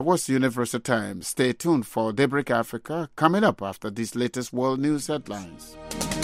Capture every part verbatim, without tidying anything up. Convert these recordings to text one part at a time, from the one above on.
was Universal Times. Stay tuned for Daybreak Africa coming up after these latest world news headlines.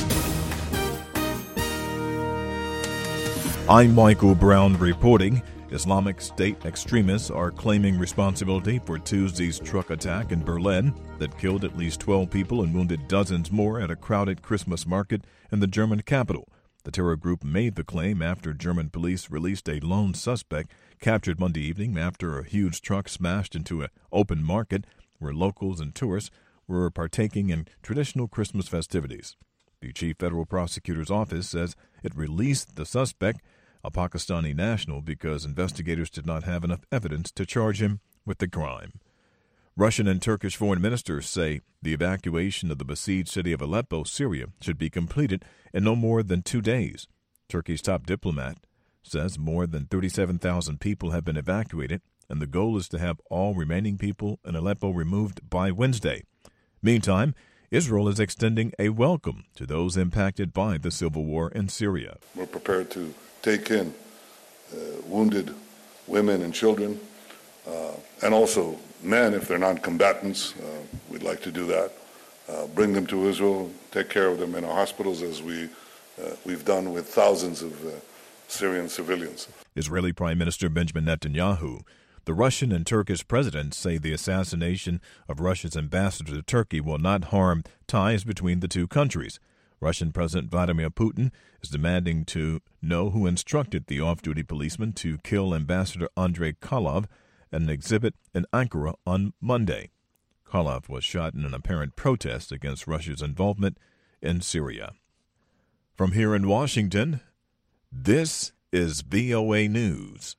I'm Michael Brown reporting. Islamic State extremists are claiming responsibility for Tuesday's truck attack in Berlin that killed at least twelve people and wounded dozens more at a crowded Christmas market in the German capital. The terror group made the claim after German police released a lone suspect captured Monday evening after a huge truck smashed into an open market where locals and tourists were partaking in traditional Christmas festivities. The chief federal prosecutor's office says it released the suspect, a Pakistani national, because investigators did not have enough evidence to charge him with the crime. Russian and Turkish foreign ministers say the evacuation of the besieged city of Aleppo, Syria, should be completed in no more than two days. Turkey's top diplomat says more than thirty-seven thousand people have been evacuated, and the goal is to have all remaining people in Aleppo removed by Wednesday. Meantime, Israel is extending a welcome to those impacted by the civil war in Syria. We're prepared to take in uh, wounded women and children, uh, and also men if they're non-combatants. Uh, we'd like to do that. Uh, bring them to Israel, take care of them in our hospitals as we, uh, we've done with thousands of uh, Syrian civilians. Israeli Prime Minister Benjamin Netanyahu. The Russian and Turkish presidents say the assassination of Russia's ambassador to Turkey will not harm ties between the two countries. Russian President Vladimir Putin is demanding to know who instructed the off-duty policeman to kill Ambassador Andrei Karlov at an exhibit in Ankara on Monday. Karlov was shot in an apparent protest against Russia's involvement in Syria. From here in Washington, this is V O A News.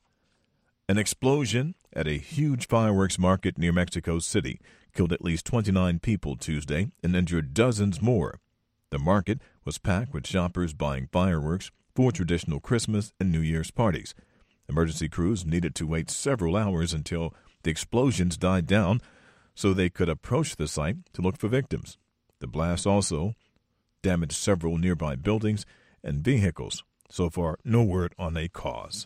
An explosion at a huge fireworks market near Mexico City killed at least twenty-nine people Tuesday and injured dozens more. The market was packed with shoppers buying fireworks for traditional Christmas and New Year's parties. Emergency crews needed to wait several hours until the explosions died down so they could approach the site to look for victims. The blast also damaged several nearby buildings and vehicles. So far, no word on a cause.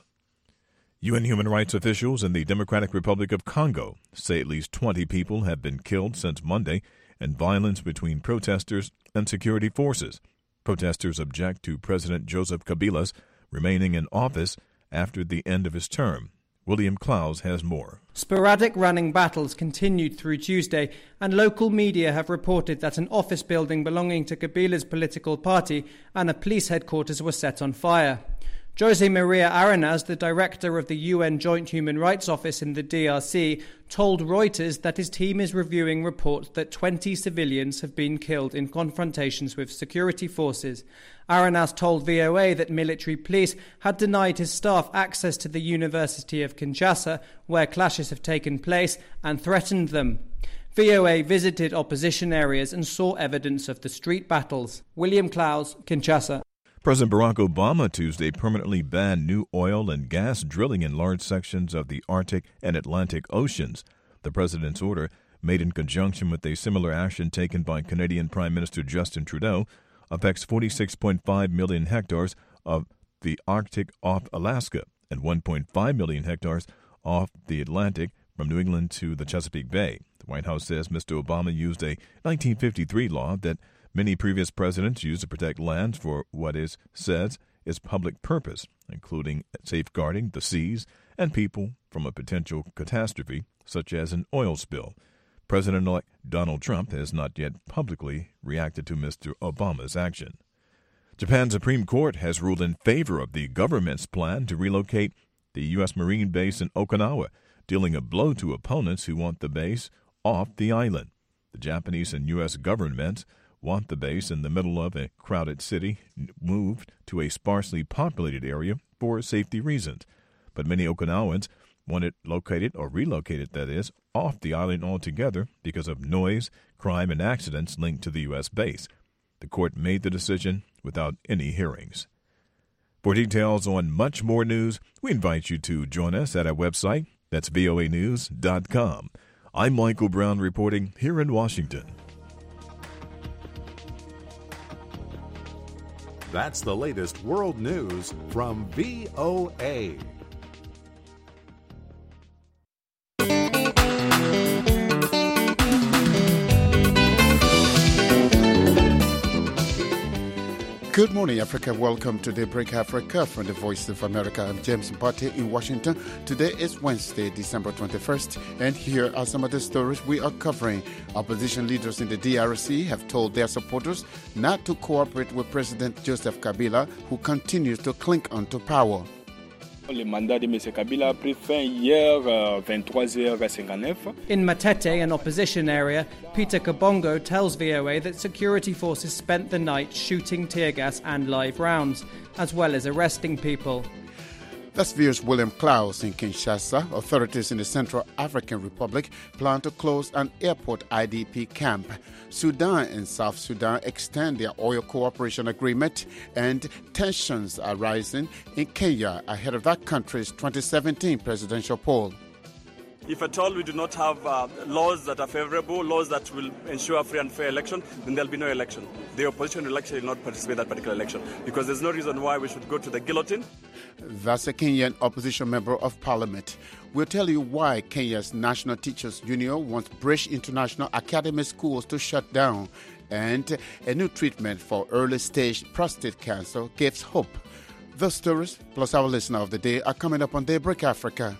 U N human rights officials in the Democratic Republic of Congo say at least twenty people have been killed since Monday in violence between protesters and security forces. Protesters object to President Joseph Kabila's remaining in office after the end of his term. William Klaus has more. Sporadic running battles continued through Tuesday, and local media have reported that an office building belonging to Kabila's political party and a police headquarters were set on fire. Jose Maria Arenas, the director of the U N Joint Human Rights Office in the D R C, told Reuters that his team is reviewing reports that twenty civilians have been killed in confrontations with security forces. Arenas told V O A that military police had denied his staff access to the University of Kinshasa, where clashes have taken place, and threatened them. V O A visited opposition areas and saw evidence of the street battles. William Klaus, Kinshasa. President Barack Obama Tuesday permanently banned new oil and gas drilling in large sections of the Arctic and Atlantic Oceans. The president's order, made in conjunction with a similar action taken by Canadian Prime Minister Justin Trudeau, affects forty-six point five million hectares of the Arctic off Alaska and one point five million hectares off the Atlantic from New England to the Chesapeake Bay. The White House says Mister Obama used a nineteen fifty-three law that many previous presidents used to protect land for what is said is public purpose, including safeguarding the seas and people from a potential catastrophe such as an oil spill. President-elect Donald Trump has not yet publicly reacted to Mister Obama's action. Japan's Supreme Court has ruled in favor of the government's plan to relocate the U S Marine base in Okinawa, dealing a blow to opponents who want the base off the island. The Japanese and U S governments want the base in the middle of a crowded city moved to a sparsely populated area for safety reasons. But many Okinawans want it located, or relocated that is, off the island altogether because of noise, crime, and accidents linked to the U S base. The court made the decision without any hearings. For details on much more news, we invite you to join us at our website. That's V O A news dot com. I'm Michael Brown reporting here in Washington. That's the latest world news from V O A. Good morning, Africa. Welcome to Daybreak Africa from the Voice of America. I'm James Mbate in Washington. Today is Wednesday, December twenty-first, and here are some of the stories we are covering. Opposition leaders in the D R C have told their supporters not to cooperate with President Joseph Kabila, who continues to cling on to power. Le mandat de M. Kabila a pris fin hier à vingt-trois heures cinquante-neuf. In Matete, an opposition area, Peter Kabongo tells V O A that security forces spent the night shooting tear gas and live rounds, as well as arresting people. That's V O's William Klaus in Kinshasa. Authorities in the Central African Republic plan to close an airport I D P camp. Sudan and South Sudan extend their oil cooperation agreement, and tensions are rising in Kenya ahead of that country's twenty seventeen presidential poll. If at all we do not have uh, laws that are favorable, laws that will ensure a free and fair election, then there'll be no election. The opposition will actually not participate in that particular election because there's no reason why we should go to the guillotine. That's a Kenyan opposition member of parliament. We'll tell you why Kenya's National Teachers Union wants British International Academy schools to shut down, and a new treatment for early-stage prostate cancer gives hope. Those stories, plus our listener of the day, are coming up on Daybreak Africa.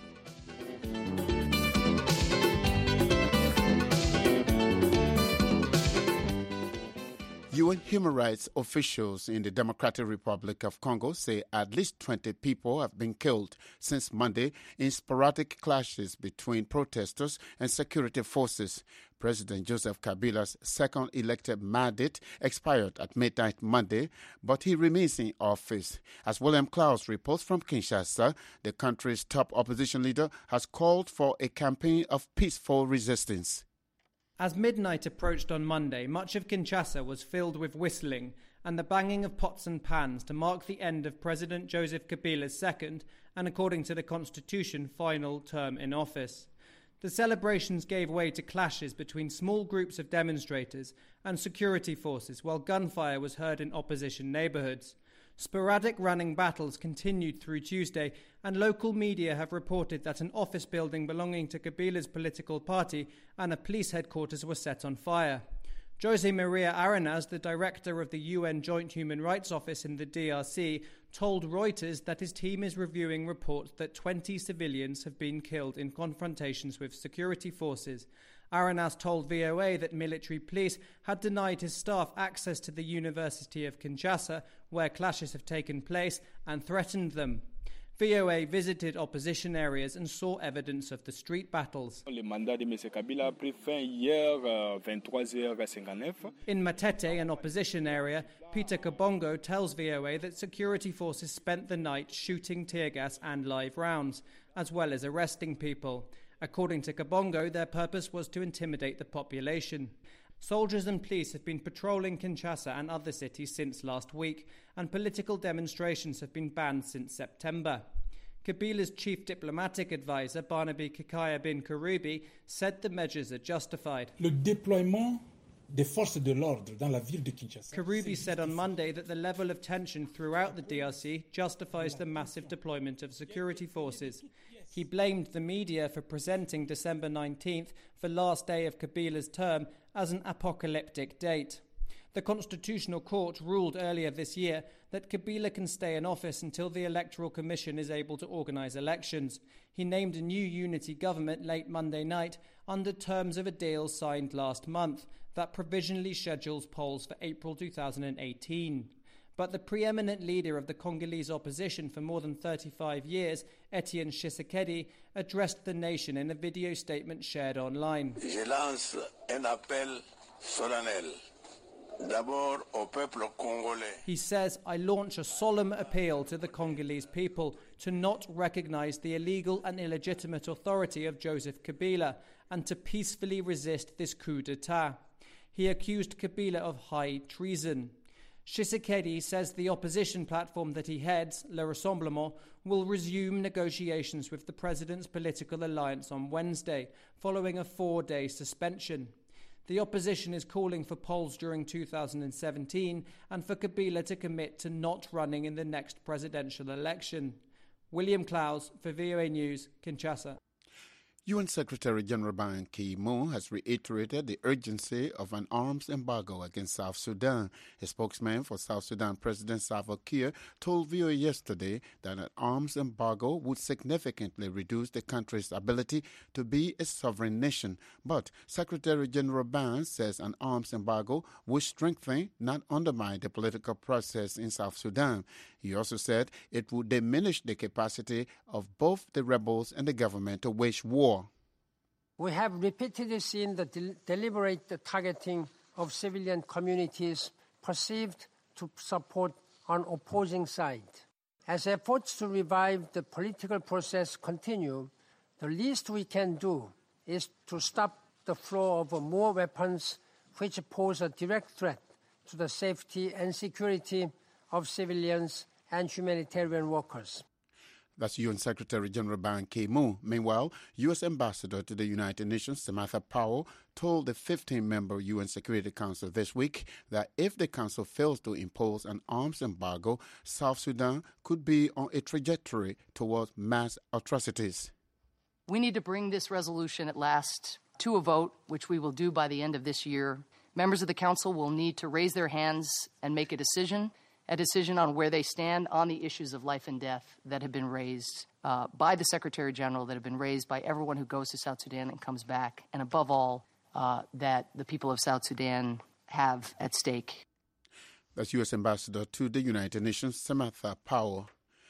U N human rights officials in the Democratic Republic of Congo say at least twenty people have been killed since Monday in sporadic clashes between protesters and security forces. President Joseph Kabila's second elected mandate expired at midnight Monday, but he remains in office. As William Klaus reports from Kinshasa, the country's top opposition leader has called for a campaign of peaceful resistance. As midnight approached on Monday, much of Kinshasa was filled with whistling and the banging of pots and pans to mark the end of President Joseph Kabila's second and, according to the constitution, final term in office. The celebrations gave way to clashes between small groups of demonstrators and security forces, while gunfire was heard in opposition neighborhoods. Sporadic running battles continued through Tuesday, and local media have reported that an office building belonging to Kabila's political party and a police headquarters were set on fire. Jose Maria Arenas, the director of the U N Joint Human Rights Office in the D R C, told Reuters that his team is reviewing reports that twenty civilians have been killed in confrontations with security forces. Arenas told V O A that military police had denied his staff access to the University of Kinshasa, where clashes have taken place, and threatened them. V O A visited opposition areas and saw evidence of the street battles. Le mandat de M. Kabila a pris fin hier à vingt-trois heures cinquante-neuf. In Matete, an opposition area, Peter Kabongo tells V O A that security forces spent the night shooting tear gas and live rounds, as well as arresting people. According to Kabongo, their purpose was to intimidate the population. Soldiers and police have been patrolling Kinshasa and other cities since last week, and political demonstrations have been banned since September. Kabila's chief diplomatic advisor, Barnaby Kikaya bin Karubi, said the measures are justified. Le déploiement des forces de l'ordre dans la ville de Kinshasa. Karubi said on Monday that the level of tension throughout the D R C justifies the massive deployment of security forces. He blamed the media for presenting December nineteenth, the last day of Kabila's term, as an apocalyptic date. The Constitutional Court ruled earlier this year that Kabila can stay in office until the Electoral Commission is able to organise elections. He named a new unity government late Monday night under terms of a deal signed last month that provisionally schedules polls for April two thousand eighteen. But the preeminent leader of the Congolese opposition for more than thirty-five years, Etienne Tshisekedi, addressed the nation in a video statement shared online. Je lance un appel solennel. D'abord au peuple congolais. He says, I launch a solemn appeal to the Congolese people to not recognize the illegal and illegitimate authority of Joseph Kabila and to peacefully resist this coup d'etat. He accused Kabila of high treason. Tshisekedi says the opposition platform that he heads, Le Rassemblement, will resume negotiations with the president's political alliance on Wednesday, following a four-day suspension. The opposition is calling for polls during two thousand seventeen and for Kabila to commit to not running in the next presidential election. William Klaus for V O A News, Kinshasa. U N Secretary General Ban Ki-moon has reiterated the urgency of an arms embargo against South Sudan. A spokesman for South Sudan President Salva Kiir told V O A yesterday that an arms embargo would significantly reduce the country's ability to be a sovereign nation. But Secretary General Ban says an arms embargo would strengthen, not undermine, the political process in South Sudan. He also said it would diminish the capacity of both the rebels and the government to wage war. We have repeatedly seen the del- deliberate targeting of civilian communities perceived to support an opposing side. As efforts to revive the political process continue, the least we can do is to stop the flow of more weapons which pose a direct threat to the safety and security of civilians and humanitarian workers. That's U N Secretary General Ban Ki-moon. Meanwhile, U S Ambassador to the United Nations, Samantha Power, told the fifteen-member U N Security Council this week that if the Council fails to impose an arms embargo, South Sudan could be on a trajectory towards mass atrocities. We need to bring this resolution at last to a vote, which we will do by the end of this year. Members of the Council will need to raise their hands and make a decision. A decision on where they stand on the issues of life and death that have been raised uh, by the Secretary General, that have been raised by everyone who goes to South Sudan and comes back, and above all, uh, that the people of South Sudan have at stake. That's U S Ambassador to the United Nations, Samantha Power.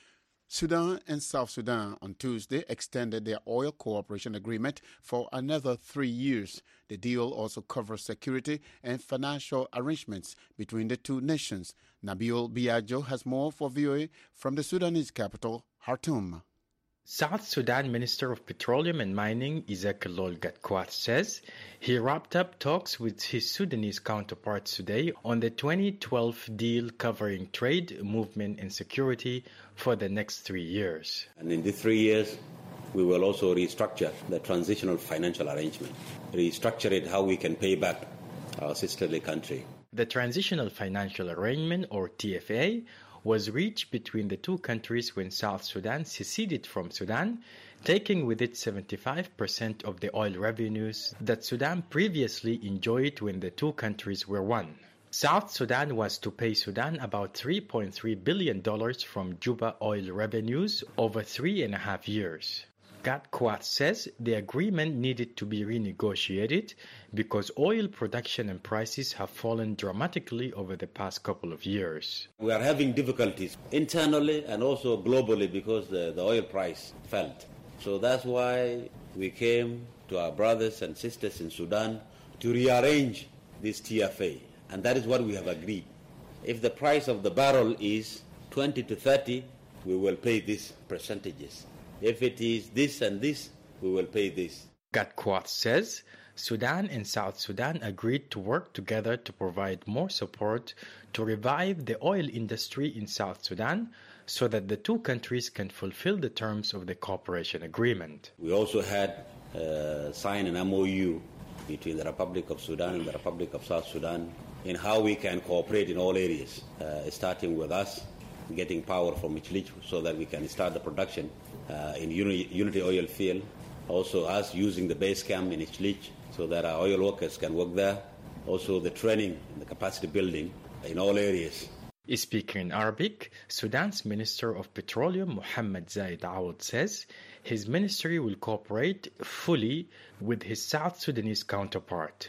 Sudan and South Sudan on Tuesday extended their oil cooperation agreement for another three years. The deal also covers security and financial arrangements between the two nations. Nabil Biagio has more for V O A from the Sudanese capital, Khartoum. South Sudan Minister of Petroleum and Mining Isaac Lol Gatkwat says he wrapped up talks with his Sudanese counterparts today on the twenty twelve deal covering trade, movement and security for the next three years. And in the three years, we will also restructure the transitional financial arrangement, restructure it how we can pay back our sisterly country. The Transitional Financial Arrangement, or T F A, was reached between the two countries when South Sudan seceded from Sudan, taking with it seventy-five percent of the oil revenues that Sudan previously enjoyed when the two countries were one. South Sudan was to pay Sudan about three point three billion dollars from Juba oil revenues over three and a half years. Gatkwat says the agreement needed to be renegotiated because oil production and prices have fallen dramatically over the past couple of years. We are having difficulties internally and also globally because the, the oil price fell. So that's why we came to our brothers and sisters in Sudan to rearrange this T F A. And that is what we have agreed. If the price of the barrel is twenty to thirty, we will pay these percentages. If it is this and this, we will pay this. Gatkwat says Sudan and South Sudan agreed to work together to provide more support to revive the oil industry in South Sudan so that the two countries can fulfill the terms of the cooperation agreement. We also had uh, signed an M O U between the Republic of Sudan and the Republic of South Sudan in how we can cooperate in all areas, uh, starting with us getting power from Ichlich so that we can start the production uh, in Uni- Unity Oil Field. Also us using the base camp in Ichlich so that our oil workers can work there. Also the training and the capacity building in all areas. Speaking in Arabic, Sudan's Minister of Petroleum, Mohammed Zaid Awad, says his ministry will cooperate fully with his South Sudanese counterpart.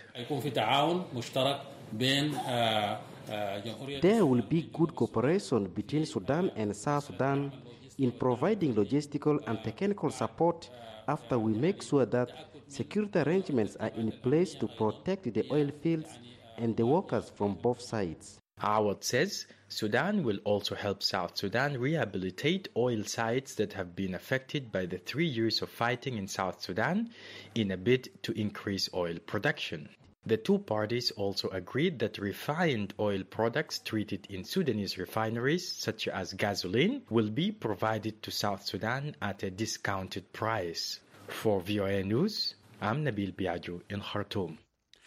There will be good cooperation between Sudan and South Sudan in providing logistical and technical support after we make sure that security arrangements are in place to protect the oil fields and the workers from both sides. Awad says Sudan will also help South Sudan rehabilitate oil sites that have been affected by the three years of fighting in South Sudan in a bid to increase oil production. The two parties also agreed that refined oil products treated in Sudanese refineries, such as gasoline, will be provided to South Sudan at a discounted price. For V O A News, I'm Nabil Biagio in Khartoum.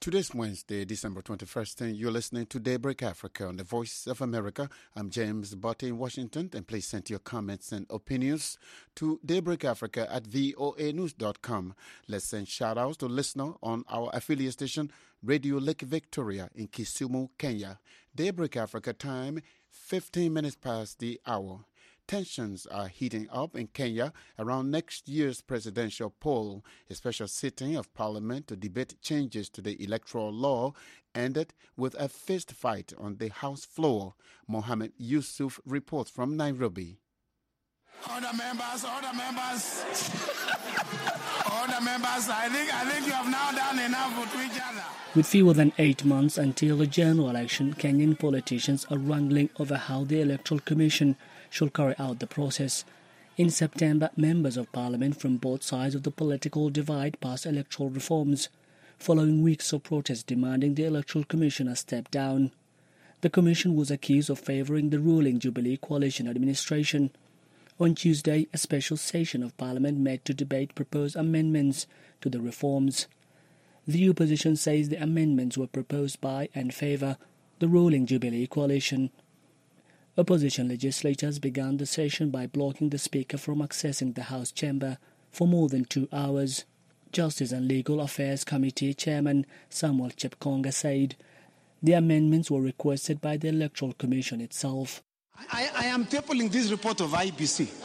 Today's Wednesday, December twenty-first, and you're listening to Daybreak Africa on the Voice of America. I'm James Botte in Washington, and please send your comments and opinions to daybreakafrica at voa news dot com. Let's send shout-outs to listeners on our affiliate station, Radio Lake Victoria in Kisumu, Kenya. Daybreak Africa time, fifteen minutes past the hour. Tensions are heating up in Kenya around next year's presidential poll. A special sitting of parliament to debate changes to the electoral law ended with a fist fight on the House floor. Mohammed Yusuf reports from Nairobi. Order members, order members. Order members, I think, I think you have now done enough with each other. With fewer than eight months until the general election, Kenyan politicians are wrangling over how the Electoral Commission should carry out the process. In September, members of parliament from both sides of the political divide passed electoral reforms, following weeks of protests demanding the Electoral Commissioner step down. The commission was accused of favouring the ruling Jubilee coalition administration. On Tuesday, a special session of parliament met to debate proposed amendments to the reforms. The opposition says the amendments were proposed by and favour the ruling Jubilee coalition. Opposition legislators began the session by blocking the Speaker from accessing the House chamber for more than two hours. Justice and Legal Affairs Committee Chairman Samuel Chepkonga said the amendments were requested by the Electoral Commission itself. I, I am tabling this report of I B C.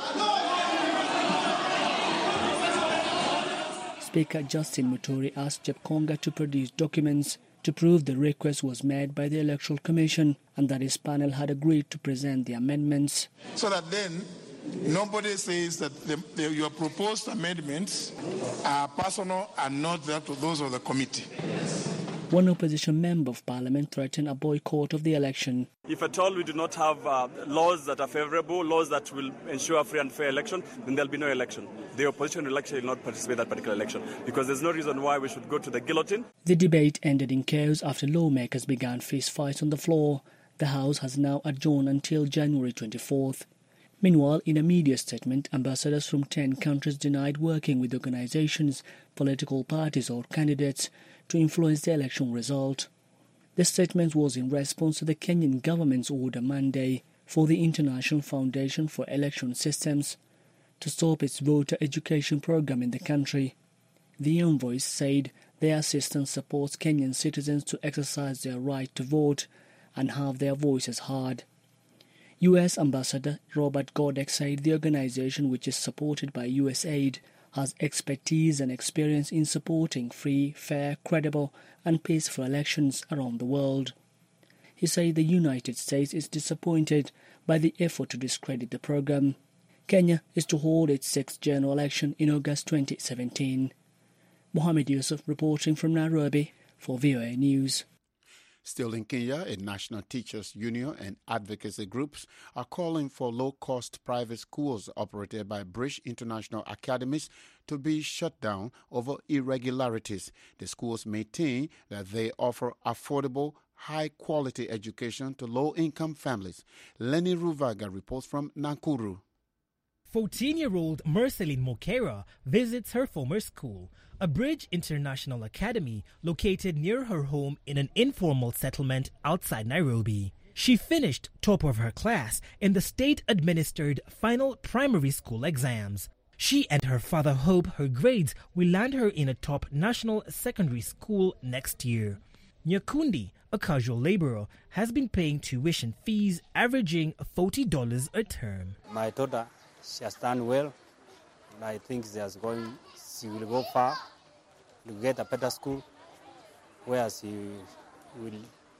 Speaker Justin Muturi asked Chepkonga to produce documents to prove the request was made by the Electoral Commission and that his panel had agreed to present the amendments. So that then nobody says that the, the, your proposed amendments are personal and not that to those of the committee. One opposition member of parliament threatened a boycott of the election. If at all we do not have uh, laws that are favourable, laws that will ensure a free and fair election, then there will be no election. The opposition will actually not participate in that particular election because there's no reason why we should go to the guillotine. The debate ended in chaos after lawmakers began fistfights on the floor. The House has now adjourned until January twenty-fourth. Meanwhile, in a media statement, ambassadors from ten countries denied working with organizations, political parties or candidates to influence the election result. The statement was in response to the Kenyan government's order Monday for the International Foundation for Election Systems to stop its voter education program in the country. The envoys said their assistance supports Kenyan citizens to exercise their right to vote and have their voices heard. U S Ambassador Robert Godek said the organization, which is supported by U S aid, has expertise and experience in supporting free, fair, credible and peaceful elections around the world. He said the United States is disappointed by the effort to discredit the program. Kenya is to hold its sixth general election in August twenty seventeen. Mohammed Yusuf reporting from Nairobi for V O A News. Still in Kenya, a national teachers' union and advocacy groups are calling for low-cost private schools operated by Bridge International Academies to be shut down over irregularities. The schools maintain that they offer affordable, high-quality education to low-income families. Lenny Ruvaga reports from Nakuru. fourteen-year-old Marceline Mokera visits her former school, a Bridge International Academy located near her home in an informal settlement outside Nairobi. She finished top of her class in the state-administered final primary school exams. She and her father hope her grades will land her in a top national secondary school next year. Nyakundi, a casual laborer, has been paying tuition fees averaging forty dollars a term. My daughter, she has done well. I think she, has going, she will go far to get a better school where she will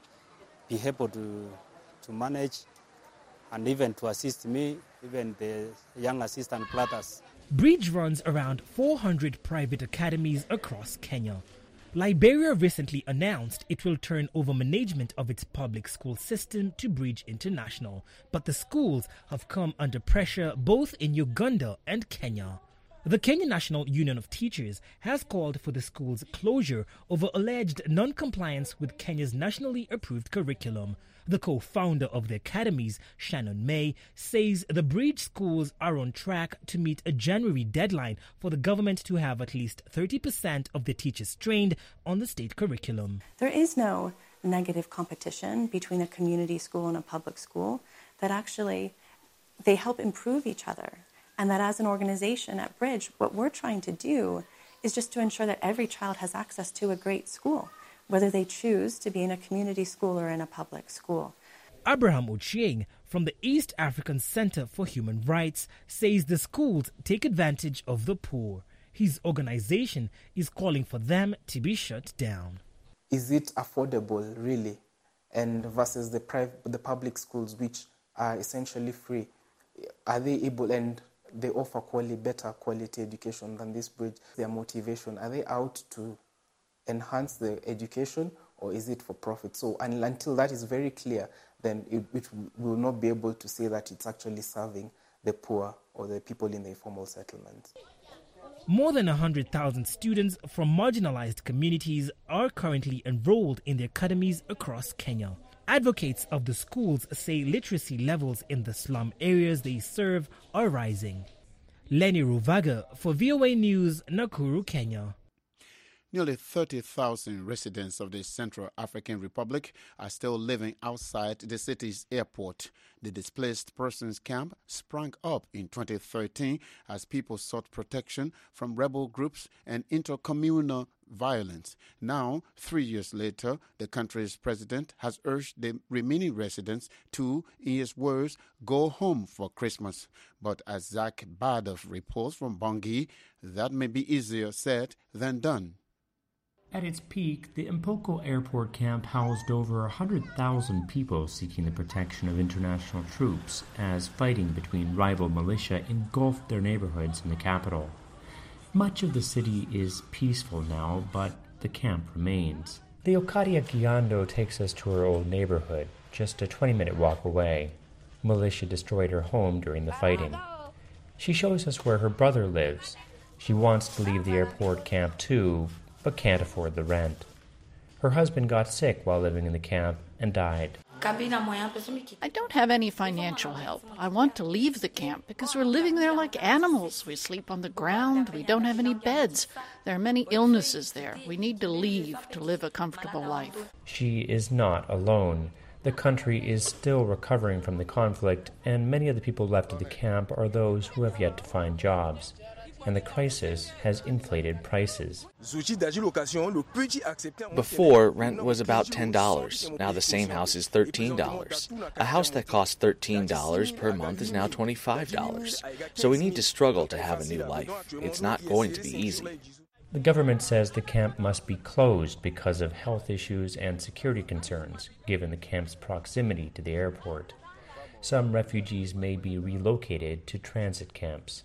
be able to, to manage and even to assist me, even the young assistant brothers. Bridge runs around four hundred private academies across Kenya. Liberia recently announced it will turn over management of its public school system to Bridge International, but the schools have come under pressure both in Uganda and Kenya. The Kenya National Union of Teachers has called for the school's closure over alleged non-compliance with Kenya's nationally approved curriculum. The co-founder of the academies, Shannon May, says the Bridge schools are on track to meet a January deadline for the government to have at least thirty percent of the teachers trained on the state curriculum. There is no negative competition between a community school and a public school, that actually they help improve each other. And that as an organization at Bridge, what we're trying to do is just to ensure that every child has access to a great school, whether they choose to be in a community school or in a public school. Abraham Ochieng from the East African Center for Human Rights says the schools take advantage of the poor. His organization is calling for them to be shut down. Is it affordable, really? And versus the private, the public schools, which are essentially free, are they able, and they offer quality, better quality education than this Bridge? Their motivation, are they out to enhance the education, or is it for profit? So and until that is very clear, then it, it will not be able to say that it's actually serving the poor or the people in the informal settlements. More than one hundred thousand students from marginalized communities are currently enrolled in the academies across Kenya. Advocates of the schools say literacy levels in the slum areas they serve are rising. Lenny Ruvaga for V O A News, Nakuru, Kenya. Nearly thirty thousand residents of the Central African Republic are still living outside the city's airport. The displaced persons camp sprang up in twenty thirteen as people sought protection from rebel groups and intercommunal violence. Now, three years later, the country's president has urged the remaining residents to, in his words, go home for Christmas. But as Zach Badoff reports from Bangui, that may be easier said than done. At its peak, the Mpoko Airport camp housed over one hundred thousand people seeking the protection of international troops as fighting between rival militia engulfed their neighborhoods in the capital. Much of the city is peaceful now, but the camp remains. The Okadia Giando takes us to her old neighborhood, just a twenty-minute walk away. Militia destroyed her home during the fighting. She shows us where her brother lives. She wants to leave the airport camp too, but can't afford the rent. Her husband got sick while living in the camp and died. I don't have any financial help. I want to leave the camp because we're living there like animals. We sleep on the ground. We don't have any beds. There are many illnesses there. We need to leave to live a comfortable life. She is not alone. The country is still recovering from the conflict, and many of the people left at the camp are those who have yet to find jobs. And the crisis has inflated prices. Before, rent was about ten dollars. Now the same house is thirteen dollars. A house that costs thirteen dollars per month is now twenty-five dollars. So we need to struggle to have a new life. It's not going to be easy. The government says the camp must be closed because of health issues and security concerns, given the camp's proximity to the airport. Some refugees may be relocated to transit camps.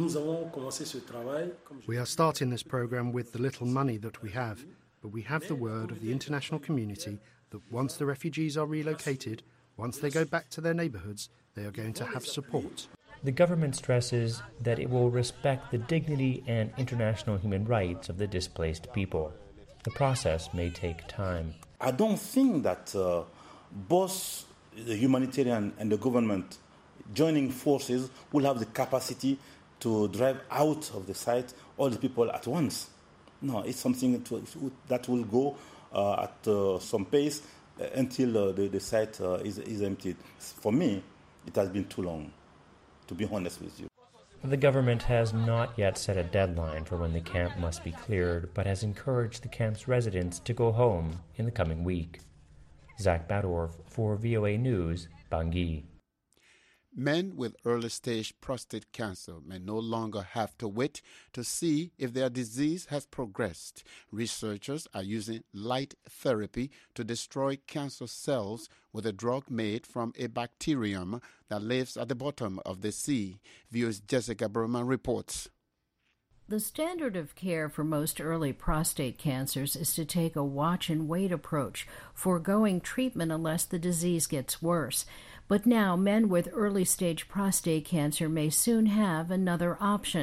We are starting this program with the little money that we have, but we have the word of the international community that once the refugees are relocated, once they go back to their neighborhoods, they are going to have support. The government stresses that it will respect the dignity and international human rights of the displaced people. The process may take time. I don't think that uh, both the humanitarian and the government joining forces will have the capacity to drive out of the site all the people at once. No, it's something to, that will go uh, at uh, some pace uh, until uh, the, the site uh, is, is emptied. For me, it has been too long, to be honest with you. The government has not yet set a deadline for when the camp must be cleared, but has encouraged the camp's residents to go home in the coming week. Zach Badorf for V O A News, Bangui. Men with early-stage prostate cancer may no longer have to wait to see if their disease has progressed. Researchers are using light therapy to destroy cancer cells with a drug made from a bacterium that lives at the bottom of the sea. V O's Jessica Berman reports. The standard of care for most early prostate cancers is to take a watch-and-wait approach, foregoing treatment unless the disease gets worse. But now men with early-stage prostate cancer may soon have another option.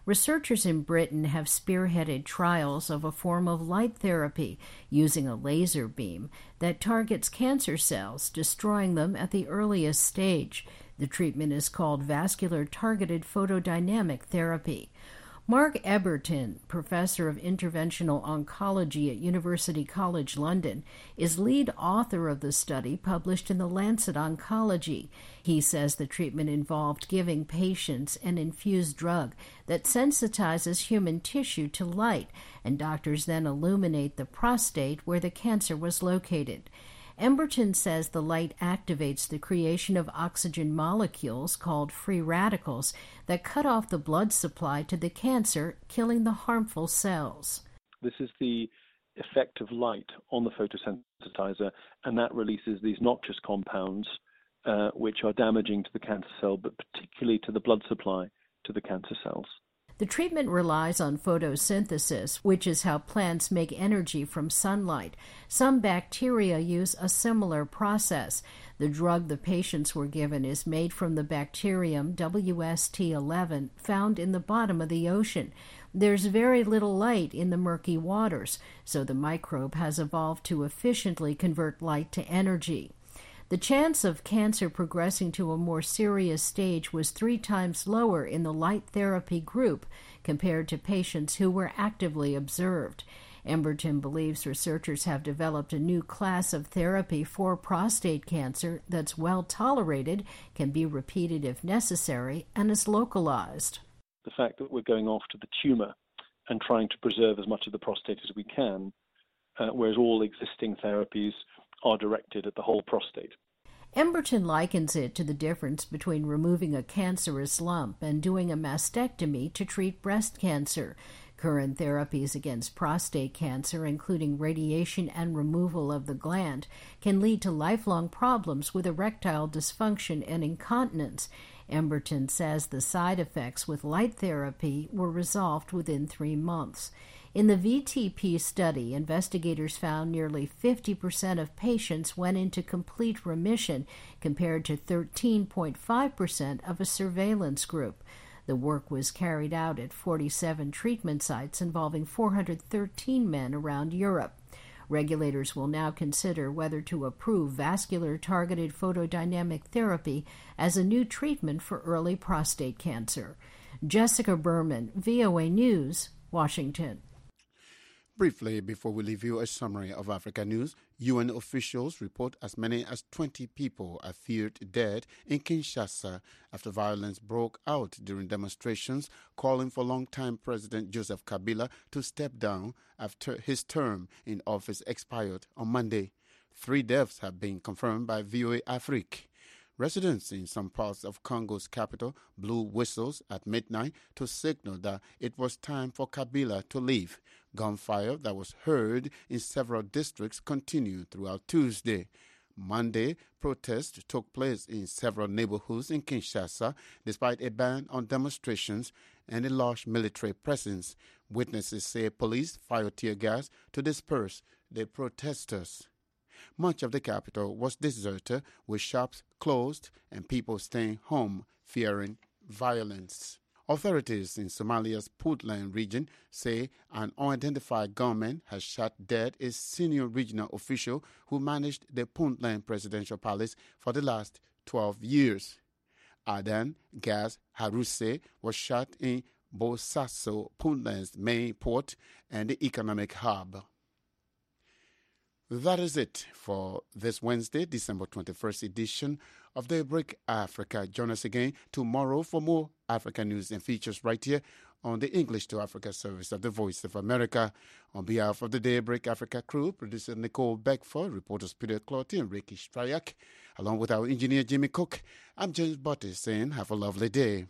Researchers in Britain have spearheaded trials of a form of light therapy using a laser beam that targets cancer cells, destroying them at the earliest stage. The treatment is called vascular targeted photodynamic therapy. Mark Eberton, professor of interventional oncology at University College London, is lead author of the study published in The Lancet Oncology. He says the treatment involved giving patients an infused drug that sensitizes human tissue to light, and doctors then illuminate the prostate where the cancer was located. Emberton says the light activates the creation of oxygen molecules called free radicals that cut off the blood supply to the cancer, killing the harmful cells. This is the effect of light on the photosensitizer, and that releases these noxious compounds uh, which are damaging to the cancer cell, but particularly to the blood supply to the cancer cells. The treatment relies on photosynthesis, which is how plants make energy from sunlight. Some bacteria use a similar process. The drug the patients were given is made from the bacterium W S T eleven found in the bottom of the ocean. There's very little light in the murky waters, so the microbe has evolved to efficiently convert light to energy. The chance of cancer progressing to a more serious stage was three times lower in the light therapy group compared to patients who were actively observed. Emberton believes researchers have developed a new class of therapy for prostate cancer that's well tolerated, can be repeated if necessary, and is localized. The fact that we're going after the tumor and trying to preserve as much of the prostate as we can, uh, whereas all existing therapies are directed at the whole prostate. Emberton likens it to the difference between removing a cancerous lump and doing a mastectomy to treat breast cancer. Current therapies against prostate cancer, including radiation and removal of the gland, can lead to lifelong problems with erectile dysfunction and incontinence. Emberton says the side effects with light therapy were resolved within three months. In the V T P study, investigators found nearly fifty percent of patients went into complete remission, compared to thirteen point five percent of a surveillance group. The work was carried out at forty-seven treatment sites involving four hundred thirteen men around Europe. Regulators will now consider whether to approve vascular targeted photodynamic therapy as a new treatment for early prostate cancer. Jessica Berman, V O A News, Washington. Briefly, before we leave you, a summary of Africa news. U N officials report as many as twenty people are feared dead in Kinshasa after violence broke out during demonstrations calling for longtime President Joseph Kabila to step down after his term in office expired on Monday. Three deaths have been confirmed by V O A Afrique. Residents in some parts of Congo's capital blew whistles at midnight to signal that it was time for Kabila to leave. Gunfire that was heard in several districts continued throughout Tuesday. Monday, protests took place in several neighborhoods in Kinshasa, despite a ban on demonstrations and a large military presence. Witnesses say police fired tear gas to disperse the protesters. Much of the capital was deserted, with shops closed and people staying home, fearing violence. Authorities in Somalia's Puntland region say an unidentified gunman has shot dead a senior regional official who managed the Puntland presidential palace for the last twelve years. Adan Gaz Haruse was shot in Bosaso, Puntland's main port and the economic hub. That is it for this Wednesday, December twenty-first edition of Daybreak Africa. Join us again tomorrow for more Africa news and features right here on the English to Africa service of the Voice of America. On behalf of the Daybreak Africa crew, producer Nicole Beckford, reporters Peter Clotty and Ricky Stryak, along with our engineer Jimmy Cook, I'm James Butty saying have a lovely day.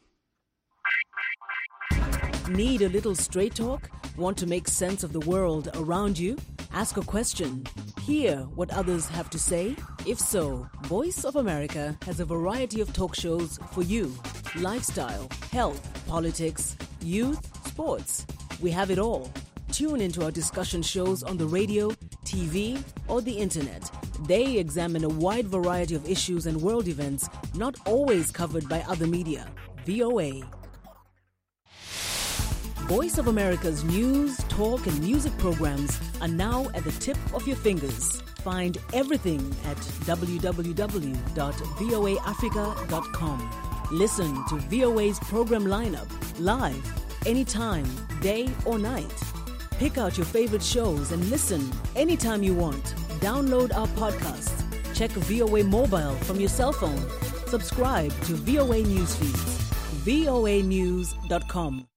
Need a little straight talk? Want to make sense of the world around you? Ask a question. Hear what others have to say? If so, Voice of America has a variety of talk shows for you. Lifestyle, health, politics, youth, sports. We have it all. Tune into our discussion shows on the radio, T V, or the internet. They examine a wide variety of issues and world events not always covered by other media. V O A. Voice of America's news, talk, and music programs are now at the tip of your fingers. Find everything at w w w dot voa africa dot com. Listen to V O A's program lineup live, anytime, day or night. Pick out your favorite shows and listen anytime you want. Download our podcasts. Check V O A Mobile from your cell phone. Subscribe to V O A Newsfeeds. voa news dot com.